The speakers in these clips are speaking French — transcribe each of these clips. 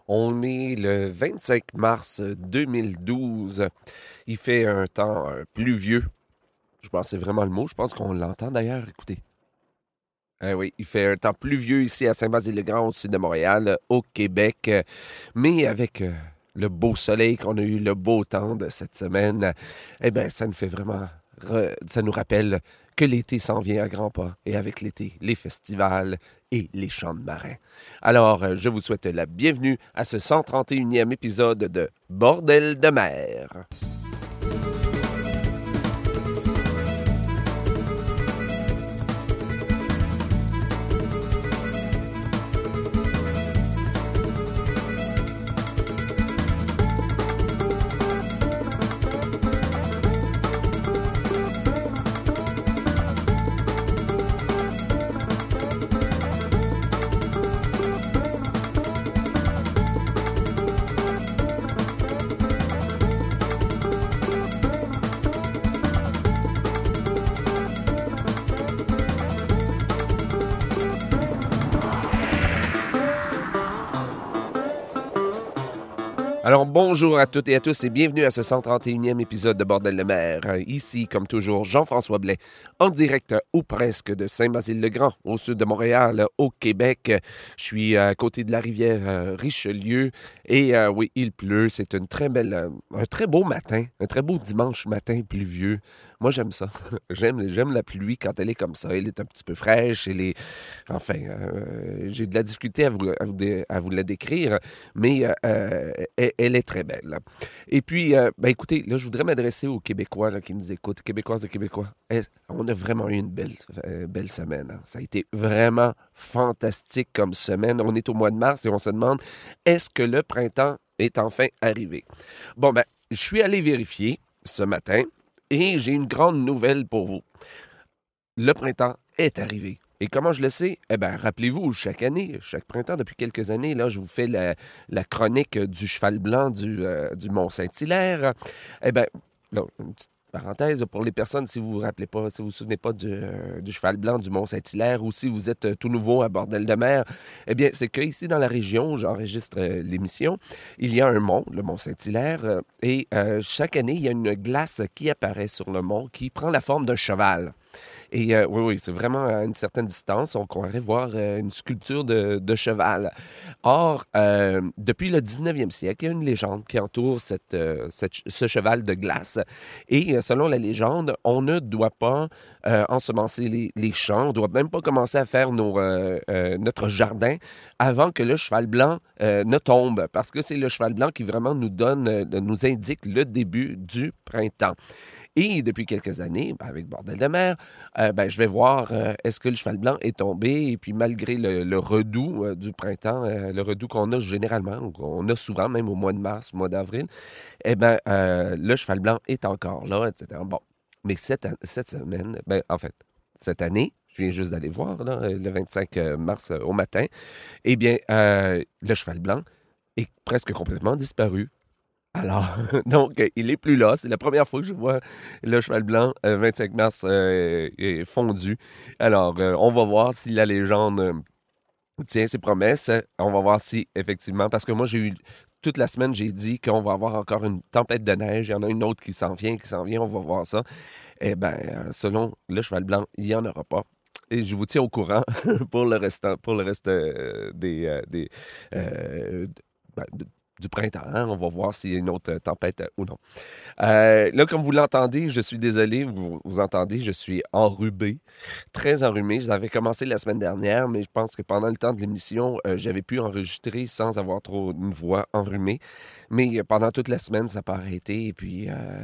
On est le 25 mars 2012. Il fait un temps pluvieux. Je pense que c'est vraiment le mot. Je pense qu'on l'entend d'ailleurs. Écoutez. Oui, il fait un temps pluvieux ici à Saint-Basile-le-Grand, au sud de Montréal, au Québec. Mais avec le beau soleil qu'on a eu, le beau temps de cette semaine, eh bien, ça nous fait vraiment... ça nous rappelle que l'été s'en vient à grands pas. Et avec l'été, les festivals et les chants de marins. Alors, je vous souhaite la bienvenue à ce 131e épisode de Bordel de mer. Alors, bonjour à toutes et à tous et bienvenue à ce 131e épisode de Bordel de mer. Ici, comme toujours, Jean-François Blais, en direct ou presque de Saint-Basile-le-Grand, au sud de Montréal, au Québec. Je suis à côté de la rivière Richelieu et oui, il pleut. C'est un très beau matin, un très beau dimanche matin pluvieux. Moi, j'aime ça. J'aime la pluie quand elle est comme ça. Elle est un petit peu fraîche. Enfin, j'ai de la difficulté à vous la décrire, mais elle est très belle. Et puis, écoutez, là, je voudrais m'adresser aux Québécois là, qui nous écoutent, Québécoises et Québécois. On a vraiment eu une belle semaine. Hein. Ça a été vraiment fantastique comme semaine. On est au mois de mars et on se demande, est-ce que le printemps est enfin arrivé? Bon, je suis allé vérifier ce matin. Et j'ai une grande nouvelle pour vous. Le printemps est arrivé. Et comment je le sais? Eh bien, rappelez-vous, chaque année, chaque printemps, depuis quelques années, là, je vous fais la chronique du cheval blanc du Mont-Saint-Hilaire. Eh bien, là, une petite parenthèse, pour les personnes, si vous vous rappelez pas, si vous vous souvenez pas du cheval blanc du Mont-Saint-Hilaire ou si vous êtes tout nouveau à Bordel de mer, eh bien, c'est qu'ici, dans la région où j'enregistre l'émission, il y a un mont, le Mont-Saint-Hilaire, et chaque année, il y a une glace qui apparaît sur le mont qui prend la forme d'un cheval. Et oui, c'est vraiment à une certaine distance. On croirait voir une sculpture de cheval. Or, depuis le 19e siècle, il y a une légende qui entoure ce cheval de glace. Et selon la légende, on ne doit pas ensemencer les champs. On ne doit même pas commencer à faire notre jardin avant que le cheval blanc ne tombe. Parce que c'est le cheval blanc qui vraiment nous indique le début du printemps. Et depuis quelques années, avec Bordel de mer, je vais voir est-ce que le cheval blanc est tombé. Et puis malgré le redout du printemps, le redout qu'on a généralement, qu'on a souvent, même au mois de mars, au mois d'avril, le cheval blanc est encore là, etc. Bon, mais cette semaine, cette année, je viens juste d'aller voir, là, le 25 mars au matin, eh bien, le cheval blanc est presque complètement disparu. Alors, donc, il est plus là. C'est la première fois que je vois le cheval blanc 25 mars fondu. Alors, on va voir si la légende tient ses promesses. On va voir si, effectivement, parce que moi, toute la semaine, j'ai dit qu'on va avoir encore une tempête de neige. Il y en a une autre qui s'en vient. On va voir ça. Eh bien, selon le cheval blanc, il n'y en aura pas. Et je vous tiens au courant pour le reste du printemps. Hein? On va voir s'il y a une autre tempête ou non. Là, comme vous l'entendez, je suis désolé, vous entendez, je suis enrhumé, très enrhumé. J'avais commencé la semaine dernière, mais je pense que pendant le temps de l'émission, j'avais pu enregistrer sans avoir trop une voix enrhumée. Mais pendant toute la semaine, ça n'a pas arrêté. Et puis,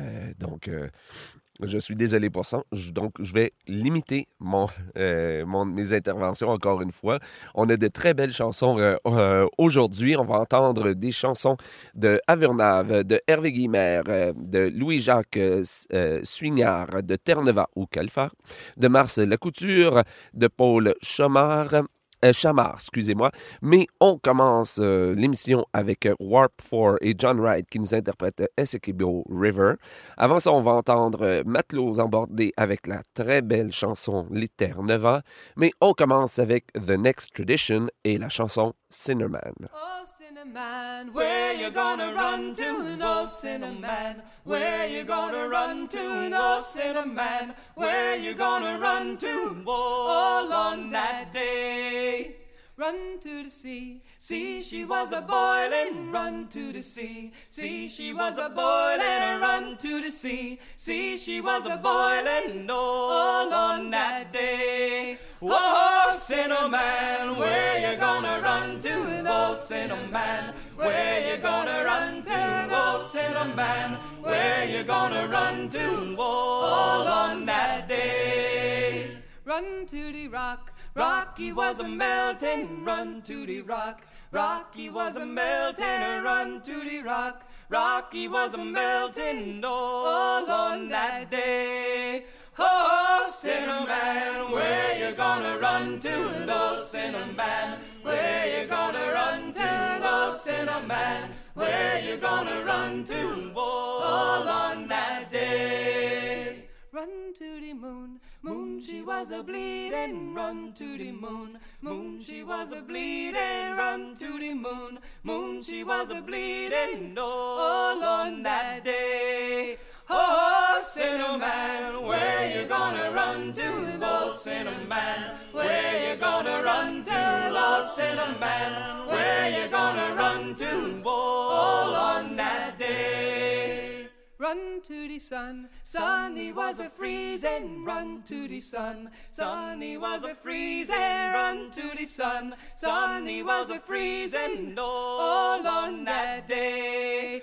je suis désolé pour ça. Donc, je vais limiter mes interventions encore une fois. On a de très belles chansons aujourd'hui. On va entendre des chansons de Avernave, de Hervé Guillemère, de Louis-Jacques Suignard, de Terre-Neuve ou Calfar, de Mars Lacouture, de Paul Chamard, excusez-moi. Mais on commence l'émission avec Warp 4 et John Wright qui nous interprètent Essequibo River. Avant ça, on va entendre Matelots embordés avec la très belle chanson Les Terre-Neuve. Mais on commence avec The Next Tradition et la chanson Sinnerman. Oh, Cinnamon, where you gonna run to? No, Cinnamon, where you gonna run to? No, Cinnamon, where you gonna run to? All on that day. Run to the sea, see she was a boiling. Run to the sea, see she was a boiling. Run to the sea, see she was a boiling. All on that day. Oh, Cinnamon, where you gonna run to? Oh, Cinnamon, where you gonna run to? Oh, Cinnamon, where you gonna run to? All on that day. Run to the rock, Rocky was a melting. Run to the rock, Rocky was a melting. Run to the rock, Rocky was a melting. All on that day. Oh, Cinnamon, where you gonna run to? Oh, Cinnamon, where you gonna run to? Oh, Cinnamon, where you gonna run to? All on that day. Run to the moon, moon she was a bleeding. Run to the moon, moon she was a bleeding. Run to the moon, moon she was a bleeding. All on that day. Oh, Cinnamon, where you gonna run to? Oh, Cinnamon, where you gonna run to? Oh, Cinnamon, where you gonna run to? All on that day. Run to the sun, sun he was a freezing. Run to the sun, sun he was a freezing. Run to the sun, sun he was a freezing. All on that day.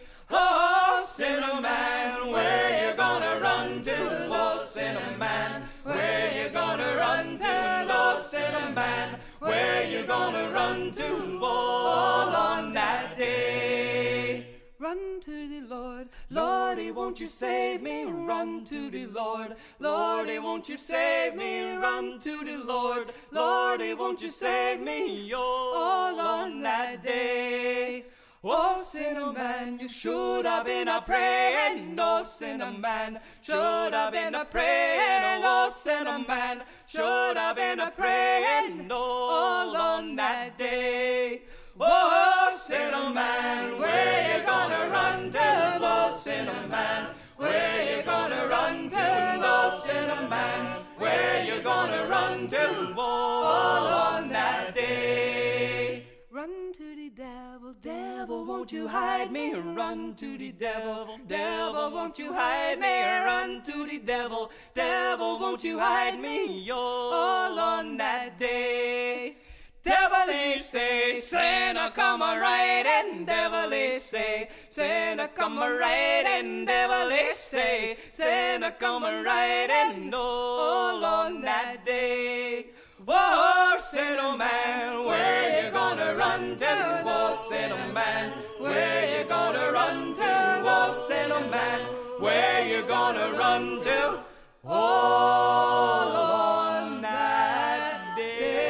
Oh, Cinnamon, where you gonna run to? Oh, Cinnamon, where you gonna run to? Oh, Cinnamon, where you gonna run to? All on that day. Run to the Lord, Lordy, won't you save me? Run to the Lord, Lordy, won't you save me? Run to the Lord, Lordy, won't you save me? All on that day. Oh, Cinnamon, you should have been a praying. Oh, Cinnamon, should have been a praying. Oh, Cinnamon, should have been a praying. All on that day. Oh, Cinnamon, where you gonna run to? Oh, Cinnamon, where you gonna run to? Oh, Cinnamon, where you gonna run to? All on that day. Run to the devil, devil, won't you hide me? Run to the devil, devil, won't you hide me? Run to the devil, devil, won't you hide me? All on that day. Devilish say, sinner come a riding. Devilish say, sinner come a riding. Devilish say, sinner come a riding. All on that day. Oh, Cinnamon, where you gonna run to? Oh, Cinnamon, where you gonna run to? Oh, Cinnamon, where you gonna run to? All on that day.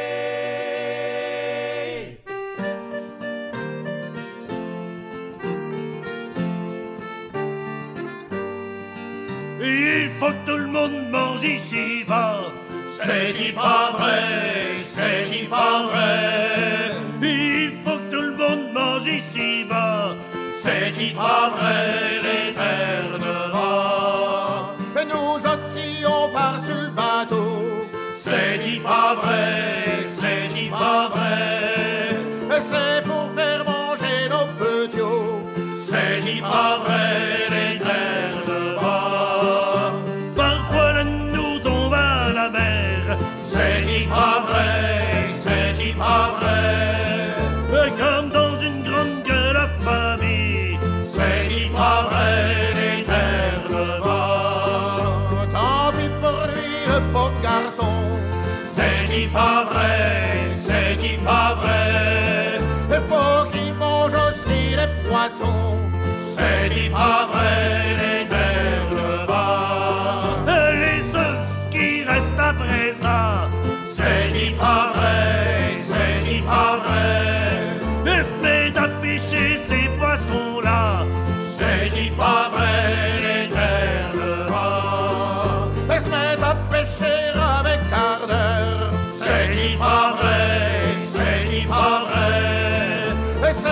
Il faut que tout le monde mange ici-bas. C'est pas vrai, c'est pas vrai. Il faut que tout le monde mange ici-bas. C'est pas vrai, les terres de bas. Mais nous oscillons par-sur le bateau. C'est pas vrai, c'est pas vrai. C'est pour faire manger nos petits. C'est pas vrai, les terres de bas. Parfois l'un de nous tombe à la mer. C'est pas vrai, c'est pas vrai. Comme dans une grande gueule à famille. C'est pas vrai, les terres de bas. Tant pis pour lui, le pauvre garçon. C'est pas vrai, c'est pas vrai. Il faut qu'il mange aussi les poissons. C'est pas vrai, les terres de bas. Les œufs qui restent après ça. C'est pas vrai, c'est pas vrai. Et se met à pêcher ces poissons-là. C'est pas vrai, les terres de bas. Et se met à pêcher avec ardeur. C'est pas vrai, c'est pas vrai. Et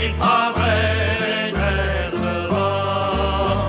dit pas vrai, les terres de vent.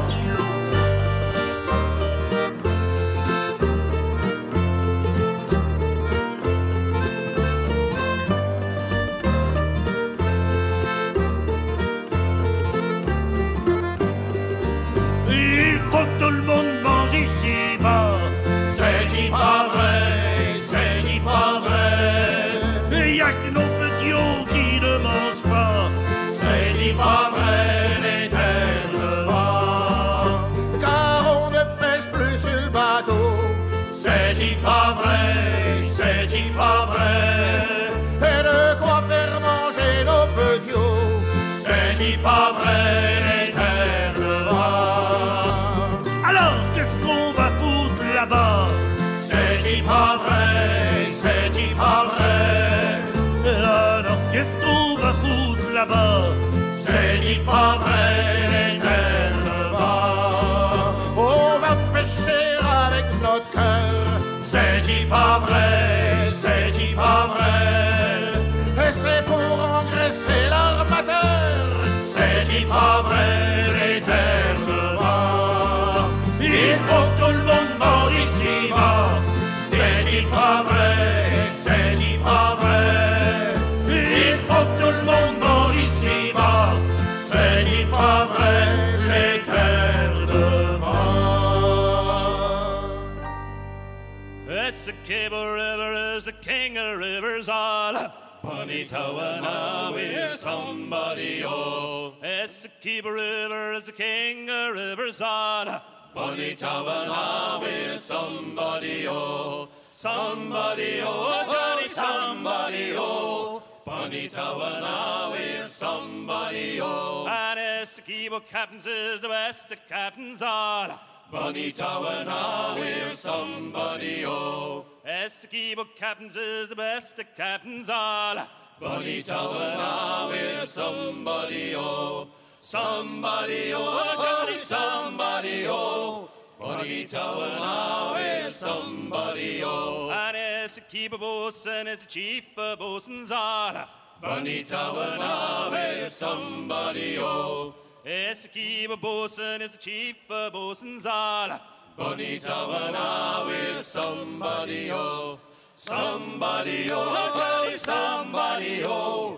Il faut que tout le monde mange ici-bas. C'est dit pas vrai, c'est dit pas vrai. Il y a que nos petits qui ne mangent pas. C'est dit pas vrai, les terres de vent. Car on ne pêche plus sur le bateau. C'est dit pas vrai, c'est dit pas vrai. Et de quoi faire manger nos petits. C'est dit pas vrai, les terres de vent. Alors qu'est-ce qu'on va foutre là-bas? C'est dit pas vrai, c'est dit pas vrai. Alors qu'est-ce qu'on va foutre là-bas? C'est dit pas vrai, les terres de vent. On va pêcher avec notre cœur. C'est dit pas vrai, c'est dit pas vrai. Et c'est pour engraisser l'armateur. C'est dit pas vrai, les terres de vent. Il faut que tout le monde mange ici-bas. C'est dit pas vrai, c'est dit pas vrai. Il faut que tout le monde mange ici-bas. C'est dit pas vrai, les terres de vent. It's the Cable River is the king of rivers all. Bonitawana, we're somebody, oh. It's the Cable River is the king of rivers all. Bonitawana, we're somebody, oh. Somebody, oh, Johnny, somebody, oh. Bonitawana, we're somebody, oh. And it's the Cable captains is the best of captains all. Bonitawana, we're somebody, oh. It's the Cable captains is the best of captains all. Bonitawana, we're somebody, oh. Somebody, oh, Johnny, somebody, oh. Bonitawana, we're somebody, oh. And it's the Cable boatswain, it's the chief of boatswains all. Bonitawana, we're somebody, oh. It's the Cable boatswain, it's the chief of boatswains all. Bonitawana, we're somebody, oh. Somebody, oh, Johnny, somebody, oh.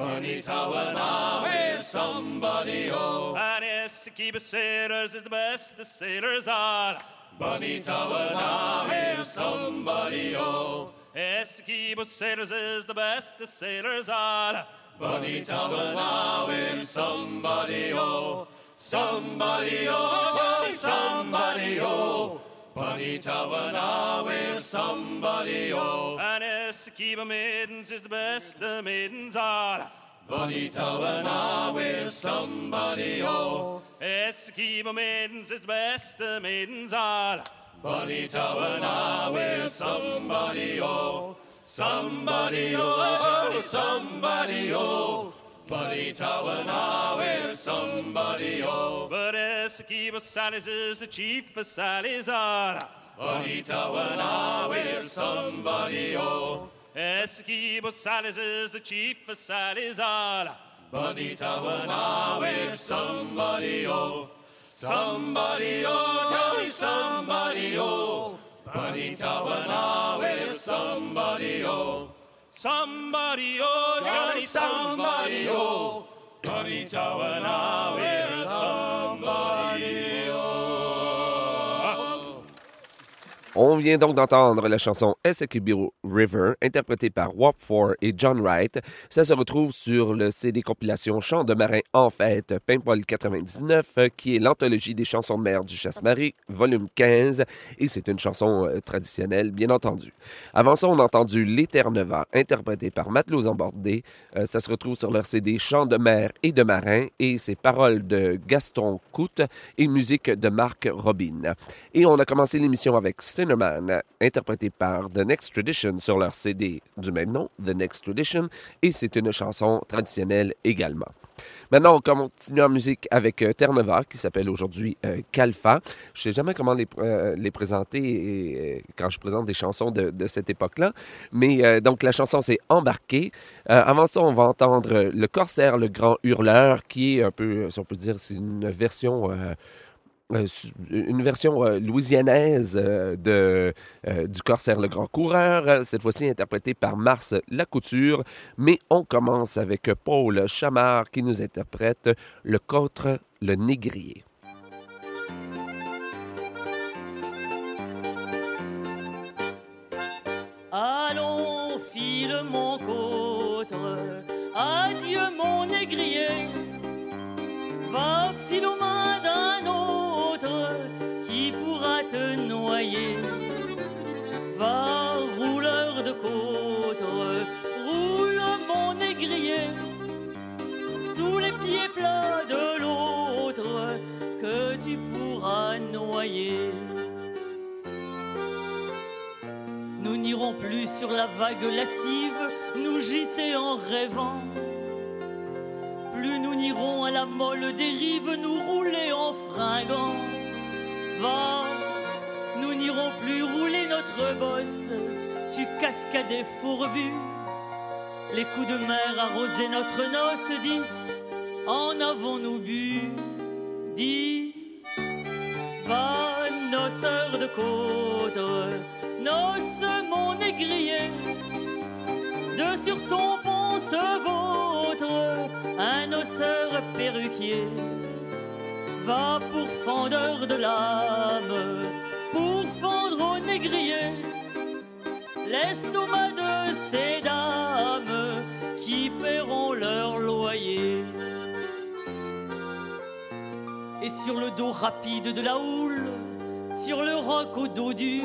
Bonitawana, we're somebody, oh. And it's the Cable sailors, is the best of sailors all. Bonitawana, we're somebody, oh. It's the Cable sailors, is the best of sailors all. Bonitawana, we're somebody, oh. Somebody, oh, Johnny, somebody, oh. Bonitawana, we're somebody, oh. And it's the Cable maidens, is the best of maidens all. Bonitawana, we're somebody, oh. It's the Cable maidens, is the best of maidens all. Bonitawana, we're somebody, oh. Somebody, oh, Johnny, somebody, oh. Bonitawana, we're somebody, oh. But it's the Cable Sallies, is the chief of Sallies all. Bonitawana, we're somebody, oh. It's the Cable Sallies, is the chief of Sallies all. Bonitawana, we're somebody, oh. Somebody, oh, Johnny, somebody, oh. Bonitawana, we're somebody, oh. Somebody, oh, Johnny, somebody, oh. Bonitawana, we're somebody, oh. On vient donc d'entendre la chanson Essequibo River, interprétée par Wap 4 et John Wright. Ça se retrouve sur le CD compilation Chants de marin en fête, Paimpol 99, qui est l'anthologie des chansons de mer du Chasse-Marée, volume 15, et c'est une chanson traditionnelle, bien entendu. Avant ça, on a entendu L'Éterneva, interprété par Matelots Embordés. Ça se retrouve sur leur CD Chants de mer et de marin, et c'est paroles de Gaston Coute et musique de Marc Robin. Et on a commencé l'émission avec Cinnamon Man, interprété par The Next Tradition sur leur CD du même nom, The Next Tradition, et c'est une chanson traditionnelle également. Maintenant, on continue en musique avec Terre Nova, qui s'appelle aujourd'hui Kalfa. Je ne sais jamais comment les présenter quand je présente des chansons de cette époque-là. Mais donc, la chanson, c'est Embarqué. Avant ça, on va entendre Le Corsaire, le Grand Hurleur, qui est un peu, si on peut dire, c'est une version louisianaise du Corsaire le Grand Coureur, cette fois-ci interprétée par Mars Lacouture. Mais on commence avec Paul Chamard qui nous interprète Le Côtre, le Négrier. Allons, file mon côtre, adieu mon négrier, va file aux mains d'un autre qui pourra te noyer. Va, rouleur de côtre, roule mon négrier, sous les pieds plats de l'autre que tu pourras noyer. Nous n'irons plus sur la vague lascive, nous gîter en rêvant. Plus nous n'irons à la molle dérive, nous rouler en fringant. Va, nous n'irons plus rouler notre bosse, tu cascadais fourbus. Les coups de mer arrosaient notre noce, dis, en avons-nous bu? Dis, va, noceur de côte, noce mon négrier, de sur ton pont se vautre un noceur perruquier. Va pour fendeur de l'âme, pour fendre au négrier l'estomac de ces dames qui paieront leur loyer. Et sur le dos rapide de la houle, sur le roc au dos dur,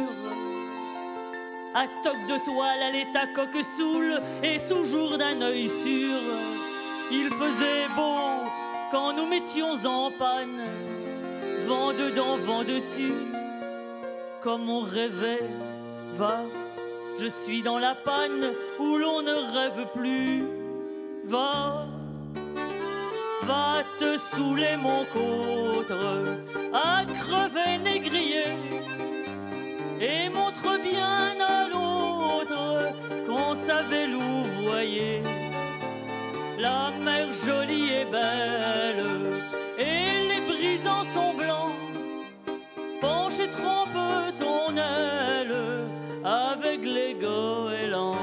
à toque de toile, allait ta coque soule, et toujours d'un œil sûr. Il faisait beau quand nous mettions en panne, vent dedans, vent dessus, comme on rêvait. Va, je suis dans la panne où l'on ne rêve plus. Va, va te saouler mon côtre, à crever négrier, et montre bien à l'autre qu'on savait louvoyer. La mer jolie et belle, et les brisants sont blancs. Penche et trompe ton aile avec les goélands.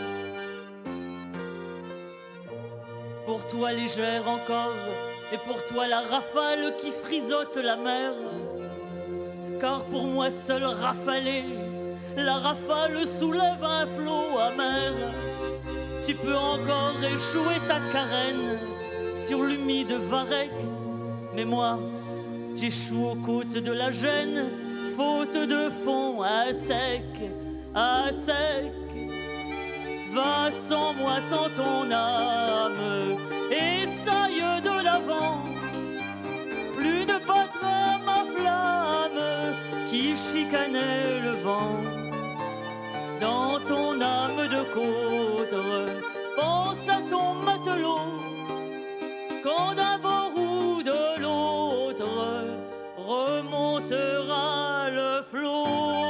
Pour toi légère encore, et pour toi la rafale qui frisote la mer. Car pour moi seul rafalé, la rafale soulève un flot amer. Tu peux encore échouer ta carène sur l'humide varech, mais moi j'échoue aux côtes de la Gêne, faute de fond à sec, à sec. Va sans moi, sans ton âme, essaye de l'avant. Plus de battre ma flamme qui chicanait le vent. Dans ton âme de côte, pense à ton matelot, quand d'un bord ou de l'autre remontera le flot.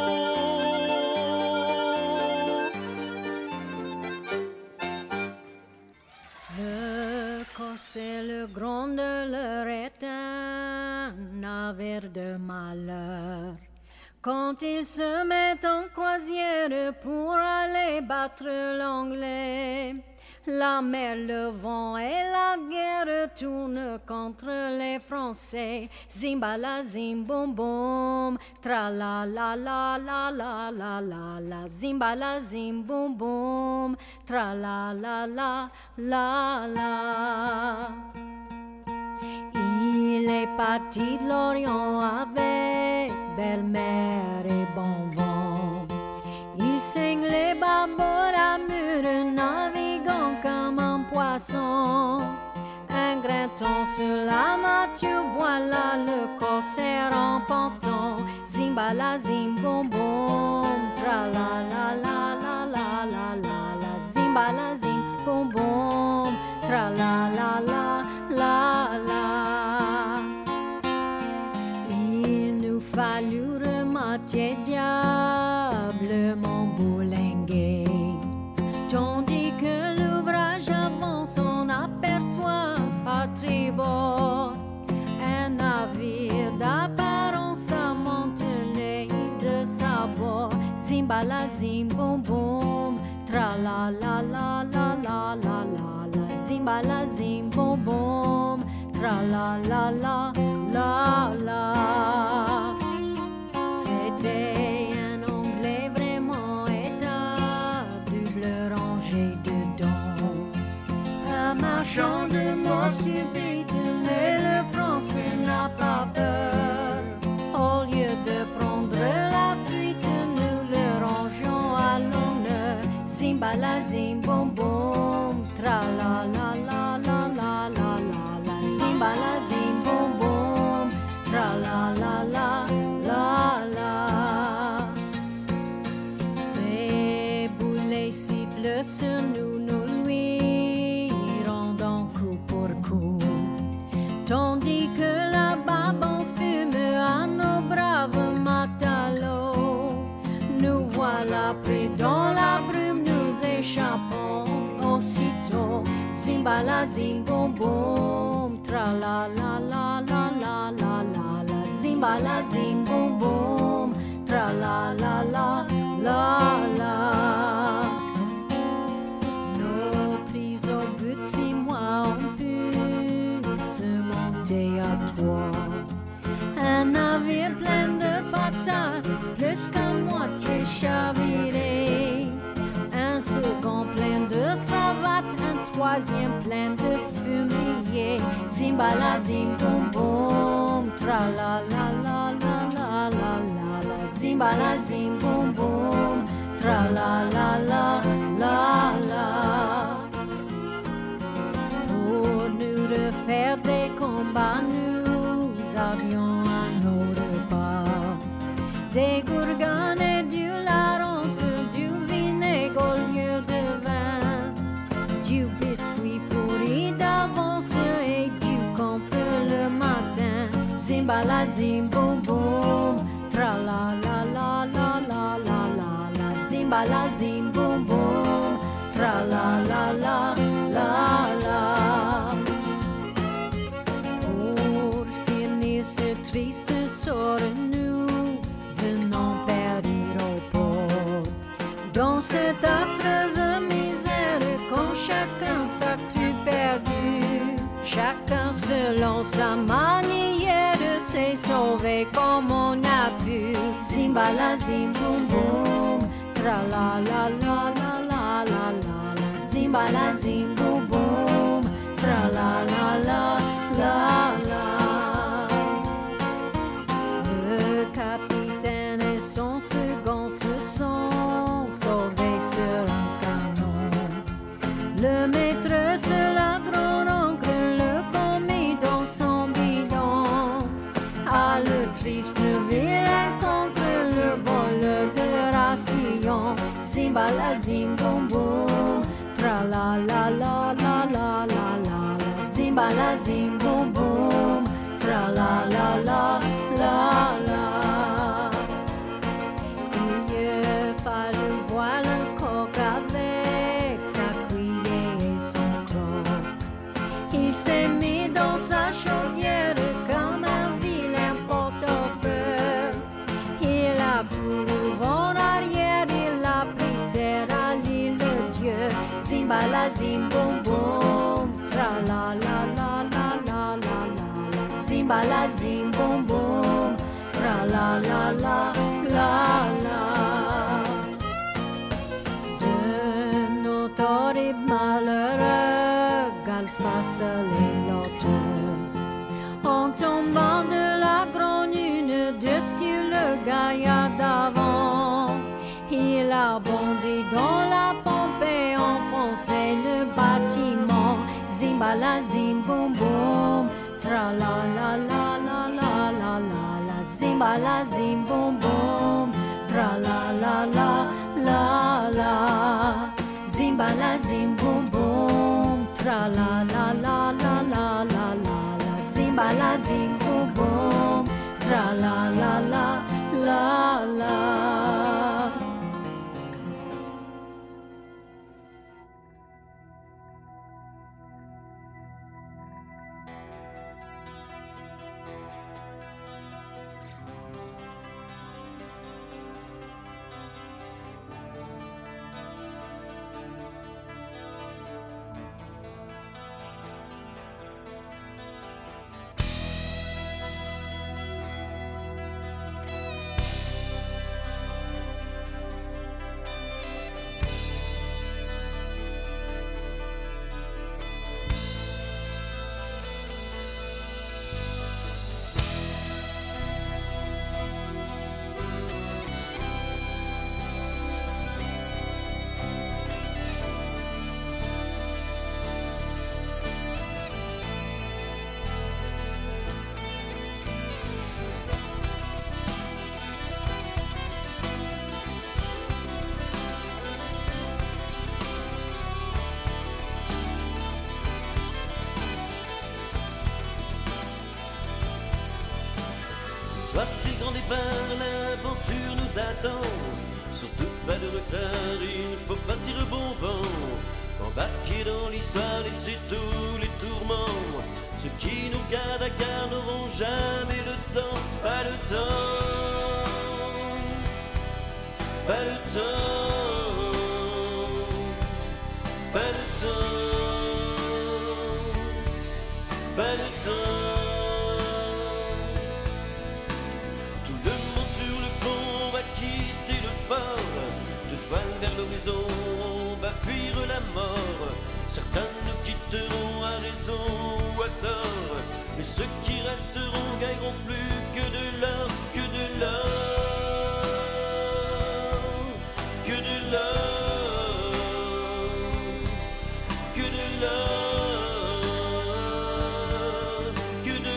Le corsaire, le grand de leur est un navire de malheur. Quand ils se mettent en croisière pour aller battre l'anglais, la mer, le vent et la guerre tournent contre les Français. Zimbala, zim, boum, boum, tra la la la la la la la la. Zimbala, zim, boum, boum, tra la la la la la. Il est parti de l'Orient avec belle mer et bon vent. Il saigne les babords à mur, naviguant comme un poisson. Un gratton sur la mâture, voilà le corsaire en panton. Zim zimba la zim boom boom, tra la la la la la la la la, zimba la zim boom boom, tra la la la la la. Il nous fallut remarquer diablement bourlinguer, tandis que l'ouvrage avance, on aperçoit à tribord un navire d'apparence amontelé de sabord. Zimba la zim boum boum, tra la la la la la la la la. Zimba la zim boum boum, tra la la la la la. C'était un anglais vraiment état, double rangée dedans. Un marchand de mots subite, mais le français n'a pas peur. Au lieu de prendre la fuite, nous le rangeons à l'honneur. Zimba la zim boum boum, tra la la la la la la la la. Zimba la zim boum boum, tra la la la la la. Ces boulets sifflent sur nous, nous lui rendons coup pour coup, tandis que là-bas on fume à nos braves matelots. Nous voilà pris dans la brume, nous échappons aussitôt. Zimba la zim boum boum, tra la la la la la la la la. Zimba la zim boum boum, tra la la la la la. Nos prises au bout de 6 mois ont pu se monter à 3. Un navire plein de patates, plus qu'à moitié chaviré. Un second plein de savates, un troisième plein de fumier. Zimba la zim boum boum, tra la la la la la la la la. Zimba la zim boum boum, tra la la la la la. Pour nous refaire des combats, nous avions à nos repas des gourganes et du larron sur du vinaigre au lieu de vin, du biscuit pourri d'avance et du comfort le matin. Zimba la zim boum boum, tra la la la la la la la la. Zimba la zim boum boum, tra la la la la la. Pour finir ce triste sort, nous venons périr au port. Dans cette affreuse misère, quand chacun s'a cru perdu, chacun selon sa manière s'est sauvé comme on a pu. Zimba la zim boum boum, tra la la la la la la la la. Zimba la zim boum boum, tra la la la la la. Le capitaine et son second se sont sauvés sur un canon. Le maître sur la grand-oncle, le commis dans son bidon. À le triste nouvelle contre le voleur de ration. Zimba la zim boum boum, tra la la la la la la la. Zimba la zim boum boum, tra la la la la la. Il fallut voir le coq avec sa cuillère et son croc. Il s'est mis dans sa chaudière comme un vilain porte-feu. Il a pour en arrière, il a pris terre à l'île de Dieu. Zimba la zim boum boum, tra la la la la la la la. Zimba la zim boum boum, tra la la la la la. De nos horribles malheureux, Galfas et l'auteur, en tombant de la grande lune dessus le gaillard d'avant, il a bondi dans la pompe et enfoncé le bâtiment. Zimba la zim boum boum, tra la la la la la la la la. Zimba zimba la zim boom boom, tra la la la la la. Zimba la zim boom boom, tra la la la la la la la. Zimba la zim boom boom, tra la la la la la. Sois-t-il grand départ, l'aventure nous attend. Surtout pas de retard, il faut partir au bon vent. Embarquer dans l'histoire, laisser tous les tourments. Ceux qui nous gardent à garde n'auront jamais le temps. Pas le temps, pas le temps, pas le temps, pas le temps. Vers l'horizon, on va fuir la mort. Certains nous quitteront à raison ou à tort, mais ceux qui resteront gagneront plus que de l'or, que de l'or, que de l'or, que de l'or, que de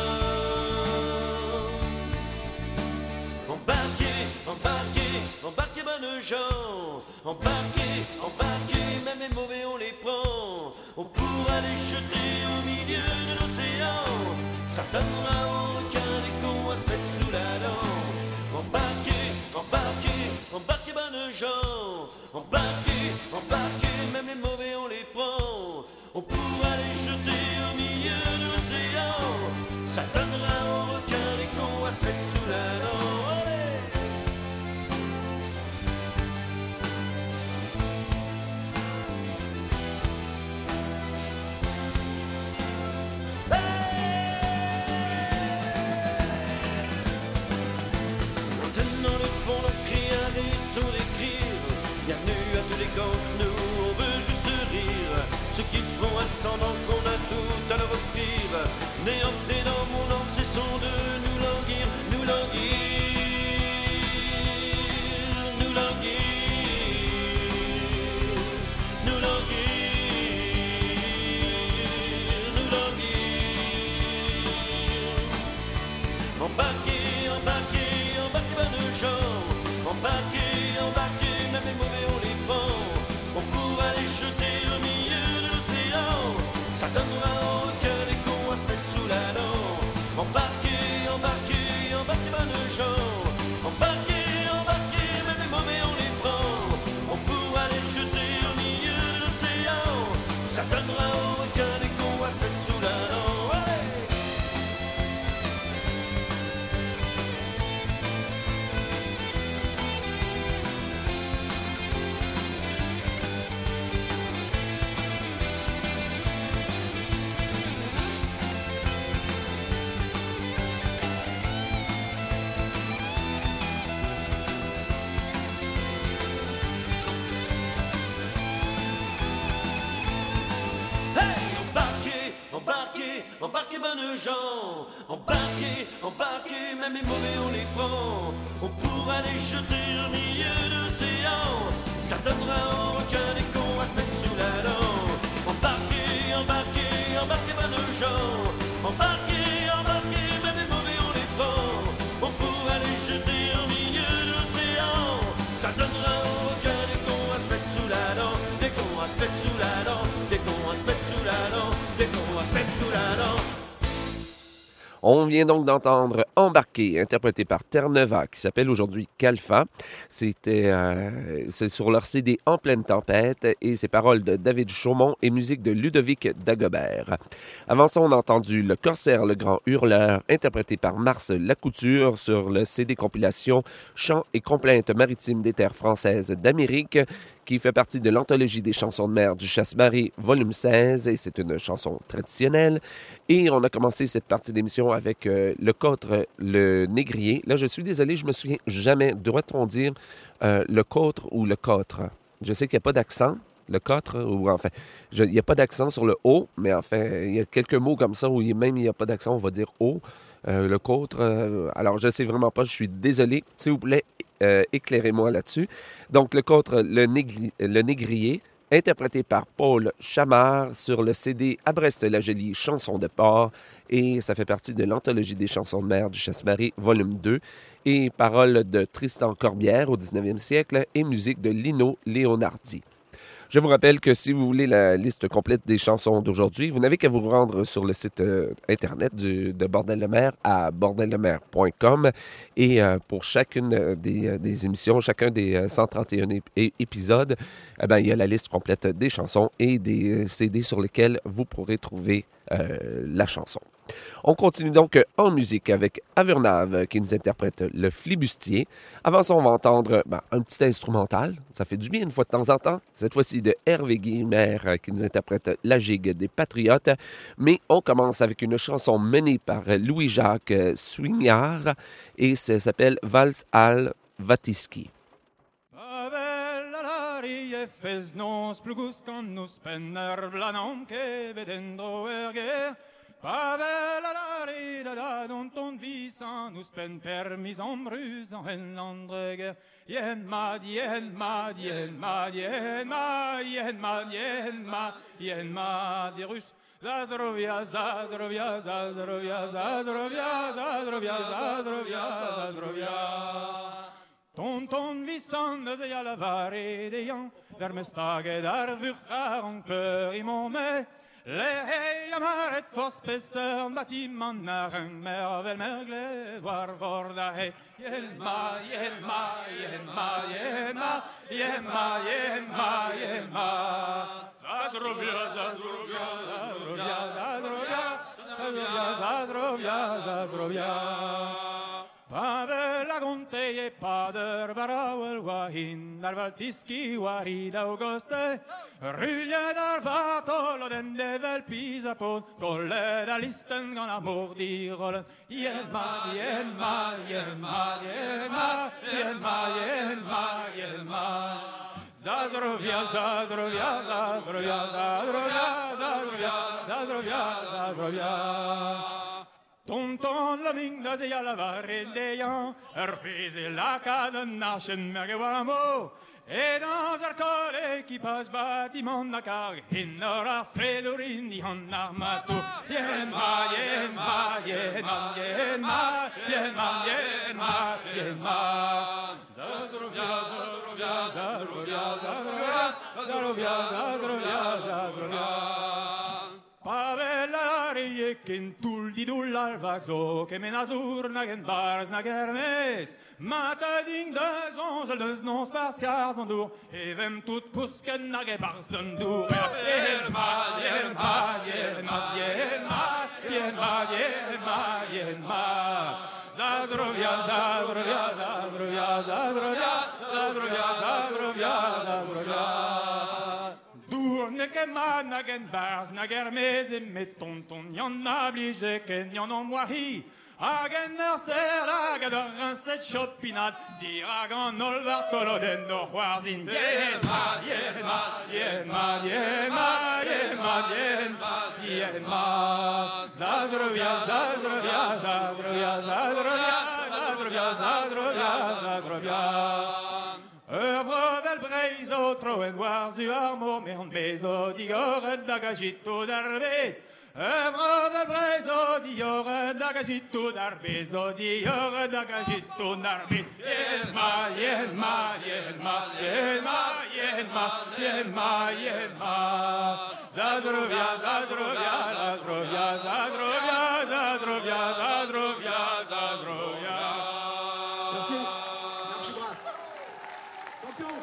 l'or. Embarquez, embarquez, embarquez bonnes gens. Embarquez, embarquez, même les mauvais on les prend. On pourra les jeter au milieu de l'océan. Ça donnera aux requins des cons à se mettre sous la dent. Embarquez, embarquez, embarquez bonnes gens. Embarquez, embarquez, même les mauvais on les prend. On pourra les jeter au milieu de l'océan. Ça donnera aux requins des cons à se mettre sous la dent. Nous, on veut juste rire. Ceux qui se font ascendant qu'on a tout à leur offrir. Mais entrer dans mon âme, cessons de nous languir, nous languir, nous languir, nous languir, nous languir. Embarquez, embarquez, embarquez bonnes gens. Embarquez, embarquez, même les mauvais on les prend. On pourra les jeter au milieu de l'océan. Ça donnera aux requins des cons à se mettre sous la dent. Embarquez, embarquez, embarquez bonnes gens. Embarquez, embarquez, même les mauvais on les prend. On pourra les jeter au milieu de l'océan. Ça donnera aux requins des cons à se mettre sous la dent. Embarquez bonnes gens, embarquez, embarquez, même les mauvais on les prend. On pourra les jeter au milieu de l'océan. Ça donnera aux requins des cons à se mettre sous la dent. Embarquez, embarquez, embarquez bonnes gens. Embarquez, embarquez, même les mauvais on les prend. On pourra se mettre sous la dent, dès qu'on va se mettre sous la dent, dès qu'on va se mettre sous la dent. On vient donc d'entendre Embarqué, interprété par Terre-Neuve, qui s'appelle aujourd'hui Calfa. C'est sur leur CD En pleine tempête et c'est paroles de David Chaumont et musique de Ludovic Dagobert. Avant ça, on a entendu Le Corsaire, le grand hurleur, interprété par Mars Lacouture sur le CD compilation Chants et complaintes maritimes des terres françaises d'Amérique, qui fait partie de l'anthologie des chansons de mer du Chasse-Marée, volume 16, et c'est une chanson traditionnelle. Et on a commencé cette partie d'émission avec le Côtre, le Négrier. Là, je suis désolé, je me souviens jamais. Doit-on dire le Côtre ou le Côtre? Je sais qu'il n'y a pas d'accent. Le Côtre, ou enfin, il n'y a pas d'accent sur le O, mais enfin, il y a quelques mots comme ça où même il n'y a pas d'accent, on va dire O. Le Côtre, alors je ne sais vraiment pas, je suis désolé. S'il vous plaît, éclairez-moi là-dessus. Donc, le Côtre, le Négrier, interprété par Paul Chamard sur le CD À Brest-la-Jolie, Chansons de port, et ça fait partie de l'anthologie des chansons de mer du Chasse-Marée, volume 2, et paroles de Tristan Corbière au 19e siècle et musique de Lino Leonardi. Je vous rappelle que si vous voulez la liste complète des chansons d'aujourd'hui, vous n'avez qu'à vous rendre sur le site internet de Bordel de mer à bordeldemer.com. Et pour chacune des émissions, chacun des 131 épisodes, il y a la liste complète des chansons et des CD sur lesquels vous pourrez trouver la chanson. On continue donc en musique avec Avernave qui nous interprète le Flibustier. Avant ça, on va entendre un petit instrumental. Ça fait du bien une fois de temps en temps. Cette fois-ci de Hervé Guilmer qui nous interprète La Gigue des Patriotes. Mais on commence avec une chanson menée par Louis-Jacques Suignard et ça s'appelle Vals al Vatiski. Pavel la dont on visa nous pen permis en brusant en landrege yen mad des Russes Zazdrovia Tonton Vissan de zia la vare de jan vermestage dar vuchar en peur i mon me Le jammer et forspesser bâtiment naar een mervel mergle voir vorda he Jelma Zadrovia Pavel la gonte e pader barawel wahin dar valtiski warid auguste Rulje dar vatol den devel pisapon Kolle da listen gan amor dirollen Jelma Zadrovia Tonton la mingda ze la varrendeyan Fise la cadenachen mergewamo Et dans un corps équipage bâtiment Dakar Innora Fedorin di han armato Yenma Zadrovia Pavelare ken tul di dullar vaxo que menazur nagen bars nagernes mata ding de zonzel de nons paskar zandour evem tout kusken nage barsen dur Yenma Zadrovia que man nagen bars nager mes et met tonton y'en a obligé que y'en en moihi Agen mercer la gadar cette chopinade diragan olvartolo den no warzin Zadrovia Œuvre del breizo troen war zuarmo meon bezo digoren d'agagito d'arbe. Œuvre de brezo dioren d'agagito d'arbe, zo dioren d'agagito d'arbe. Yelma, yelma, yelma, yelma, yelma, yelma, yelma. Zadrovia, zadrovia, zadrovia, zadrovia, zadrovia, zadrovia, zadrovia. Merci. Merci, Brasse. Champion.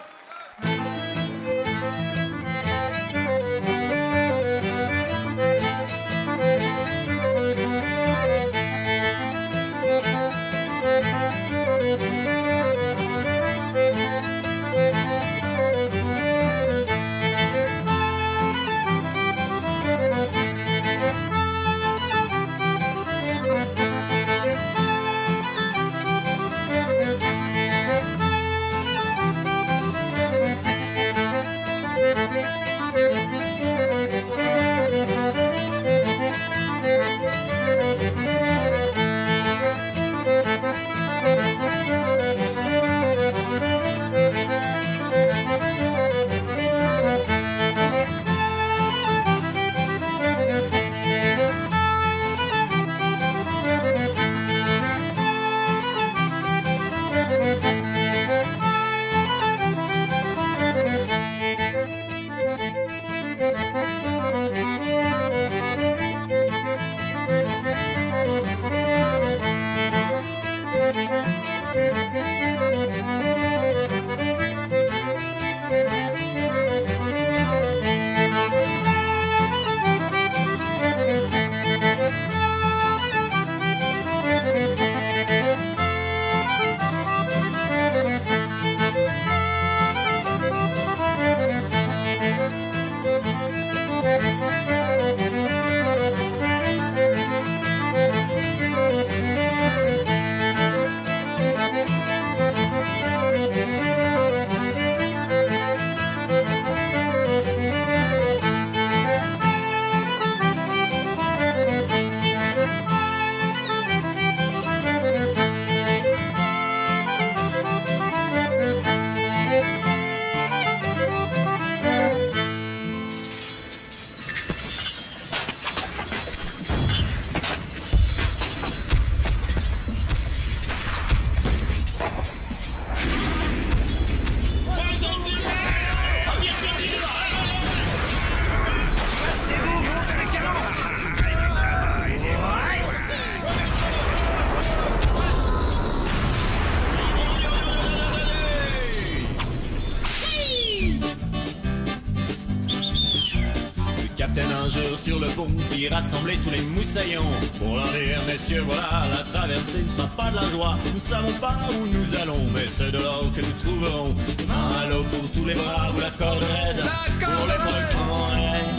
Sur le pont, fit rassembler tous les moussaillons pour leur dire, messieurs, voilà, la traversée ne sera pas de la joie. Nous ne savons pas où nous allons, mais c'est de l'or que nous trouverons. Main à l'eau pour tous les braves, ou la corde raide pour les poltrons.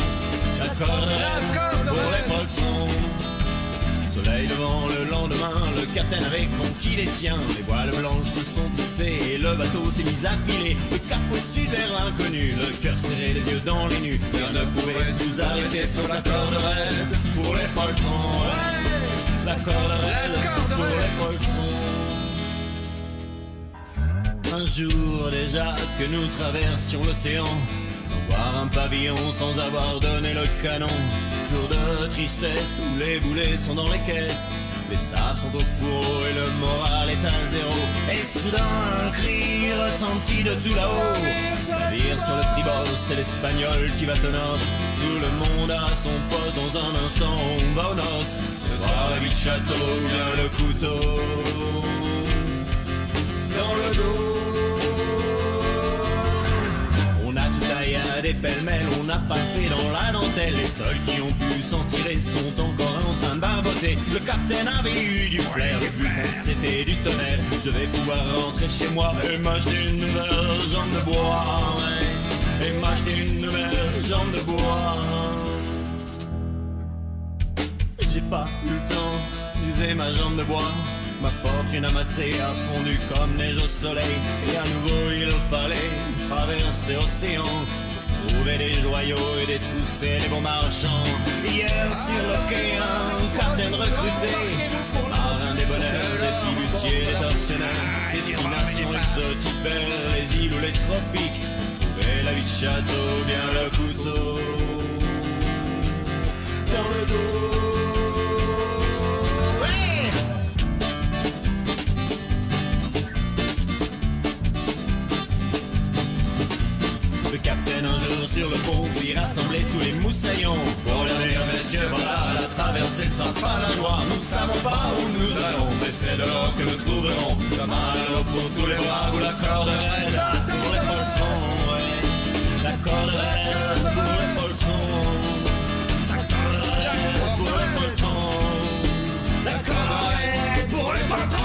La corde raide pour les poltrons. Soleil devant le lendemain, le capitaine avait conquis les siens. Les voiles blanches se sont tissées et le bateau s'est mis à filer. Le cap au sud vers l'inconnu, le cœur serré, les yeux dans les nues. Rien ne pouvait nous arrêter sur la corde raide pour les poltrons. La corde raide pour les poltrons. Un jour déjà que nous traversions l'océan, sans voir un pavillon, sans avoir donné le canon. Jour de tristesse où les boulets sont dans les caisses, les sables sont au fourreau et le moral est à zéro. Et soudain un cri retentit de tout là-haut. Navire sur le tribord, c'est l'Espagnol qui va au nord. Tout le monde a son poste, dans un instant on va aux noces. Ce soir la vie de château, bien le couteau dans le dos. Des pêle-mêle, on n'a pas fait dans la dentelle. Les seuls qui ont pu s'en tirer sont encore en train de barboter. Le capitaine avait eu du flair, vu que c'était du tonnerre. Je vais pouvoir rentrer chez moi et m'acheter une nouvelle jambe de bois, ouais. Et m'acheter une nouvelle jambe de bois. J'ai pas eu le temps d'user ma jambe de bois. Ma fortune amassée a fondu comme neige au soleil. Et à nouveau il fallait traverser l'océan, trouver des joyaux et des trousses et des bons marchands. Hier sur le quai un capitaine recruté, marin des bonheurs, des flibustiers, des tortionnaires. Destination exotique vers les îles ou les tropiques, Et la vie de château vient le couteau dans le dos. Hey! Le capitaine un jour sur le pont fit rassembler tous les moussaillons. Pour leur dire, messieurs, voilà la traversée sera pas la joie. Nous ne savons pas où nous allons, mais c'est de là que nous trouverons la main pour tous les bras ou la corde raide pour les poltrons. Ouais. La corde raide pour les poltrons. La corde raide pour les poltrons. La corde raide pour les poltrons.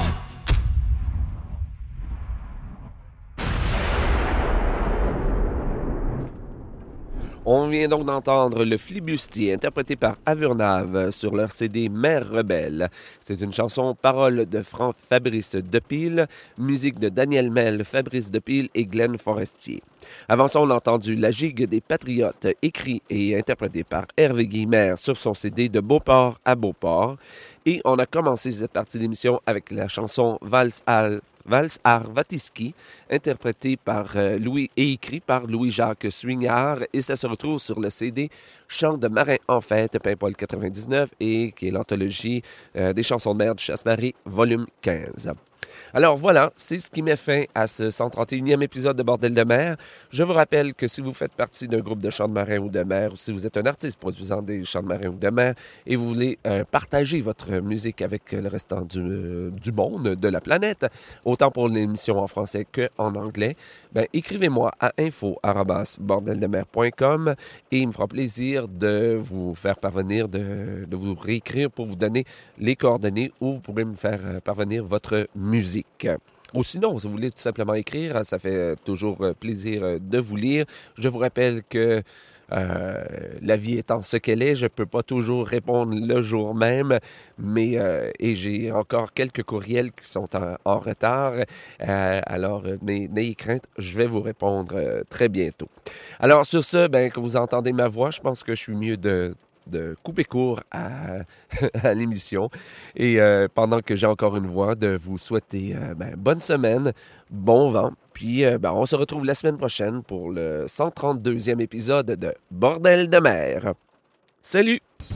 On vient donc d'entendre le Flibustier, interprété par Avurnave sur leur CD Mère rebelle. C'est une chanson paroles de Fabrice Depille, musique de Daniel Mel, Fabrice Depille et Glenn Forestier. Avant ça, on a entendu La Gigue des Patriotes, écrit et interprété par Hervé Guillemère sur son CD De Beauport à Beauport. Et on a commencé cette partie de l'émission avec la chanson Vals Arvatiski, interprété par Louis et écrit par Louis-Jacques Suignard, et ça se retrouve sur le CD Chants de marin en fête, Paimpol 99, et qui est l'anthologie des chansons de mer du Chasse-Marée, volume 15. Alors voilà, c'est ce qui met fin à ce 131e épisode de Bordel de mer. Je vous rappelle que si vous faites partie d'un groupe de chants de marin ou de mer, ou si vous êtes un artiste produisant des chants de marin ou de mer, et vous voulez partager votre musique avec le restant du monde, de la planète, autant pour l'émission en français qu'en anglais, ben, écrivez-moi à info@bordeldemer.com et il me fera plaisir de vous faire parvenir, de vous réécrire pour vous donner les coordonnées où vous pourrez me faire parvenir votre musique. Ou sinon, si vous voulez tout simplement écrire, ça fait toujours plaisir de vous lire. Je vous rappelle que la vie étant ce qu'elle est, je ne peux pas toujours répondre le jour même, mais et j'ai encore quelques courriels qui sont en retard. Alors, n'ayez crainte, je vais vous répondre très bientôt. Alors, sur ce, ben, que vous entendez ma voix, je pense que je suis mieux de couper court à l'émission. Et pendant que j'ai encore une voix, de vous souhaiter bonne semaine, bon vent. Puis on se retrouve la semaine prochaine pour le 132e épisode de Bordel de mer. Salut!